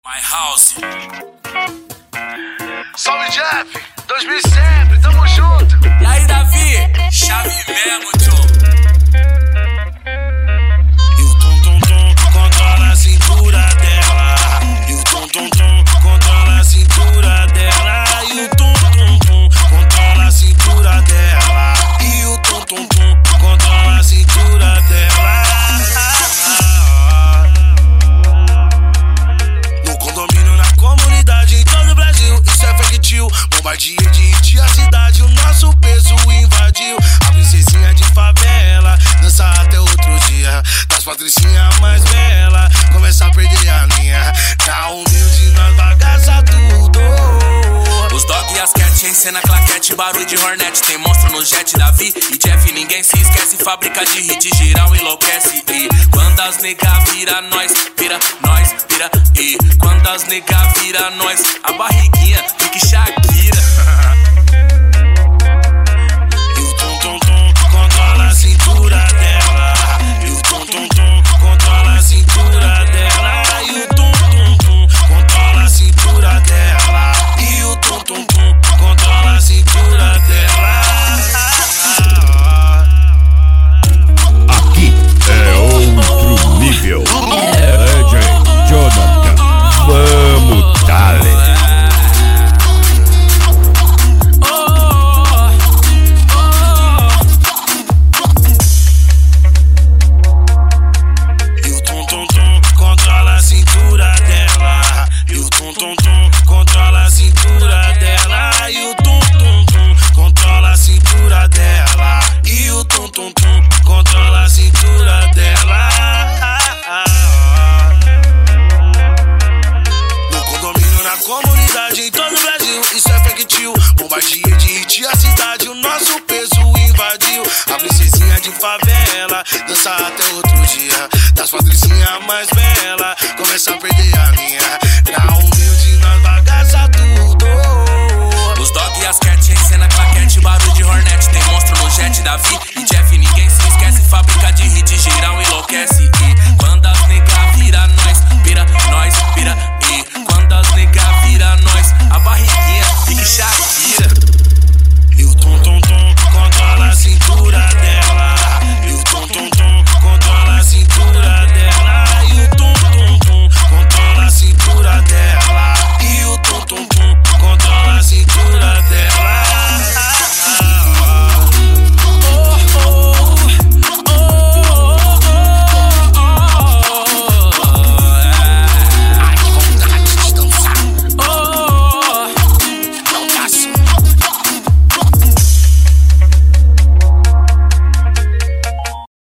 My House. Salve Jeff, 2000 sempre, tamo junto. E aí Davi, chave mesmo, tio. E o tum-tum-tum controla a cintura dela. E o tum-tum-tum controla a cintura dela. E o tum-tum-tum controla a cintura dela. E o tum-tum-tum controla a cintura dela. No condomínio, na comunidade, em todo o Brasil, isso é fake tio. Bombardeia de hit a cidade, o nosso peso invadiu. A princesinha de favela dança até outro dia. Das patricinhas mais bela, começa a perder a linha. Na humilde nós bagaça tudo. Os dog e as cat em cena, claquete, barulho de hornet. Tem monstro no jet, Davi e Jeff, ninguém se esquece. Fábrica de hit, geral enlouquece. E quando as nega vira nós, vira nós, vira. E quando as nega vira nós, a barriguinha fica Shakira. E o tum-tum-tum controla a cintura dela. E o tum-tum-tum controla a cintura dela. E o tum-tum-tum controla a cintura dela. E o tum-tum-tum controla a cintura dela. Aqui é outro nível. DJ Jonathan, vamos dale. E o tum-tum-tum controla a cintura dela. E o tum-tum-tum controla a cintura dela. E o tum-tum-tum controla a cintura dela. E o tum-tum-tum controla a cintura dela. No condomínio, na comunidade, em todo o Brasil, isso é fake tio. Bombardeia de hit a cidade, o nosso peso invadiu. A princesinha de favela dança até outro dia. Das patricinhas mais bela, começa a perder a linha. Na humilde nós bagaça tudo. Os dog e as cat em cena, claquete, barulho de hornet. Tem monstro no jet, Davi